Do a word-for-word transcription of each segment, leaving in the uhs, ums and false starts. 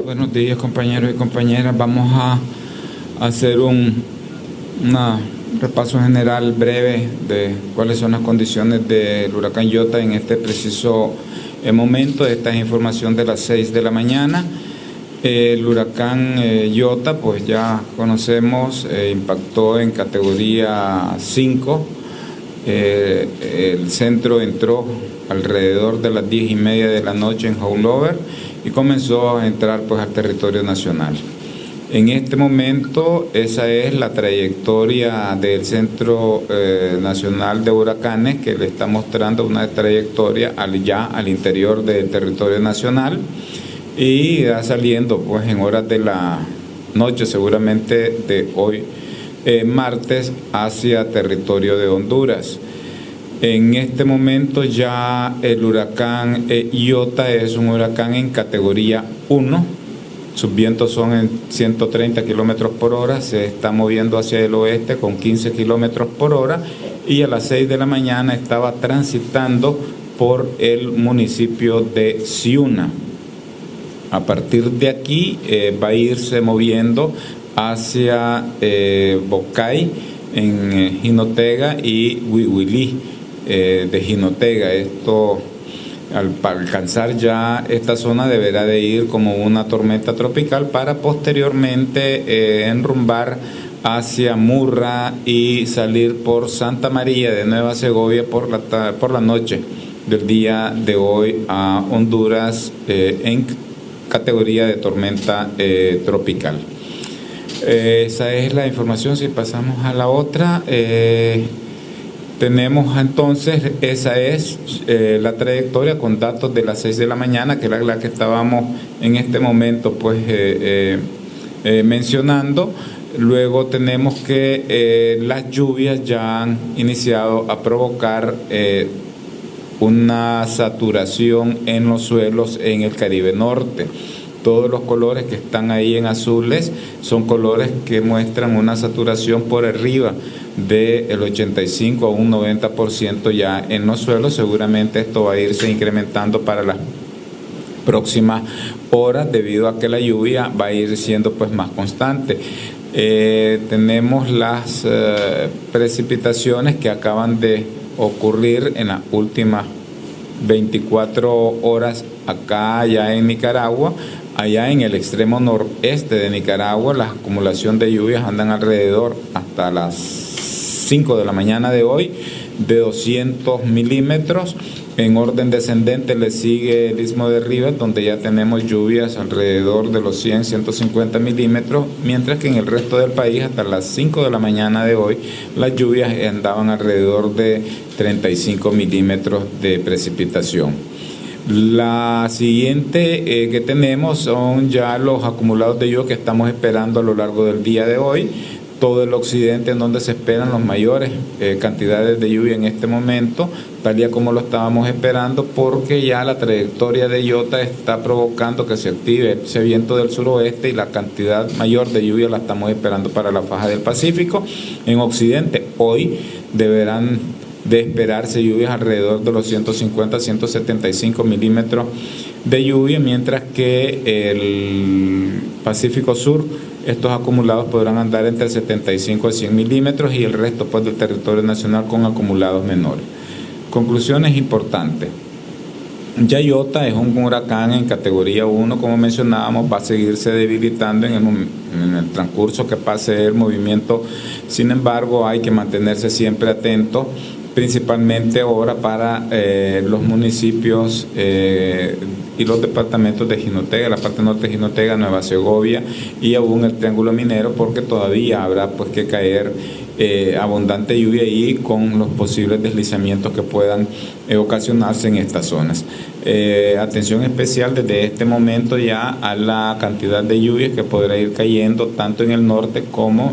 Buenos días, compañeros y compañeras. Vamos a hacer un una repaso general breve de cuáles son las condiciones del huracán Iota en este preciso eh, momento. Esta es información de las seis de la mañana. El huracán eh, Iota, pues ya conocemos, eh, impactó en categoría cinco. Eh, el centro entró alrededor de las diez y media de la noche en Haulover y comenzó a entrar pues al territorio nacional. En este momento esa es la trayectoria del Centro eh, Nacional de Huracanes, que le está mostrando una trayectoria al, ya al interior del territorio nacional y va saliendo pues en horas de la noche, seguramente de hoy eh, martes, hacia territorio de Honduras. En este momento ya el huracán eh, Iota es un huracán en categoría uno. Sus vientos son en ciento treinta kilómetros por hora, se está moviendo hacia el oeste con quince kilómetros por hora y a las seis de la mañana estaba transitando por el municipio de Ciuna. A partir de aquí eh, va a irse moviendo hacia eh, Bocay en eh, Jinotega y Huihuilí eh, de Jinotega. Esto, al alcanzar ya esta zona, deberá de ir como una tormenta tropical para posteriormente eh, enrumbar hacia Murra y salir por Santa María de Nueva Segovia por la, por la noche del día de hoy a Honduras eh, en categoría de tormenta eh, tropical. Eh, esa es la información. Si pasamos a la otra, eh, tenemos entonces, esa es eh, la trayectoria con datos de las seis de la mañana, que era la que estábamos en este momento pues eh, eh, eh, mencionando. Luego tenemos que eh, las lluvias ya han iniciado a provocar eh, una saturación en los suelos en el Caribe Norte. Todos los colores que están ahí en azules son colores que muestran una saturación por arriba del ochenta y cinco a un noventa por ciento ya en los suelos. Seguramente esto va a irse incrementando para las próximas horas debido a que la lluvia va a ir siendo pues más constante. Eh, tenemos las eh, precipitaciones que acaban de ocurrir en las últimas veinticuatro horas acá ya en Nicaragua. Allá en el extremo noreste de Nicaragua, la acumulación de lluvias andan alrededor hasta las cinco de la mañana de hoy de doscientos milímetros. En orden descendente le sigue el Istmo de Rivas, donde ya tenemos lluvias alrededor de los cien, ciento cincuenta milímetros, mientras que en el resto del país hasta las cinco de la mañana de hoy las lluvias andaban alrededor de treinta y cinco milímetros de precipitación. La siguiente eh, que tenemos son ya los acumulados de lluvia que estamos esperando a lo largo del día de hoy. Todo el occidente, en donde se esperan las mayores eh, cantidades de lluvia en este momento, tal y como lo estábamos esperando, porque ya la trayectoria de Iota está provocando que se active ese viento del suroeste y la cantidad mayor de lluvia la estamos esperando para la faja del Pacífico. En occidente hoy deberán de esperarse lluvias alrededor de los ciento cincuenta a ciento setenta y cinco milímetros de lluvia, mientras que el Pacífico Sur, estos acumulados podrán andar entre setenta y cinco a cien milímetros y el resto pues del territorio nacional con acumulados menores. Conclusiones importantes. Ya Iota es un huracán en categoría uno, como mencionábamos, va a seguirse debilitando en el, en el transcurso que pase el movimiento. Sin embargo, hay que mantenerse siempre atento, principalmente ahora para eh, los municipios eh, y los departamentos de Jinotega, la parte norte de Jinotega, Nueva Segovia y aún el Triángulo Minero, porque todavía habrá pues que caer eh, abundante lluvia ahí con los posibles deslizamientos que puedan eh, ocasionarse en estas zonas. Eh, atención especial desde este momento ya a la cantidad de lluvias que podrá ir cayendo tanto en el norte como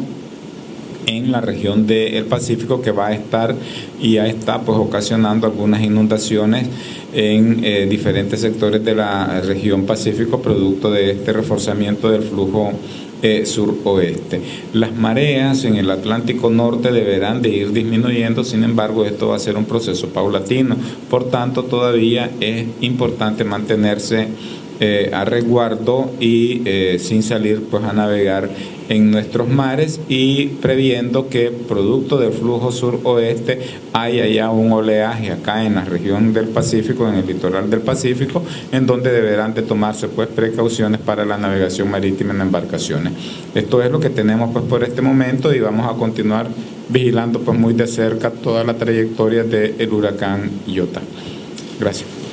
en la región del Pacífico, que va a estar y ya está pues ocasionando algunas inundaciones en eh, diferentes sectores de la región Pacífico, producto de este reforzamiento del flujo eh, sur-oeste. Las mareas en el Atlántico Norte deberán de ir disminuyendo, sin embargo esto va a ser un proceso paulatino, por tanto todavía es importante mantenerse eh, a resguardo y eh, sin salir pues a navegar en nuestros mares, y previendo que producto del flujo sur-oeste haya ya un oleaje acá en la región del Pacífico, en el litoral del Pacífico, en donde deberán de tomarse pues precauciones para la navegación marítima en embarcaciones. Esto es lo que tenemos pues por este momento, y vamos a continuar vigilando pues muy de cerca toda la trayectoria del huracán Iota. Gracias.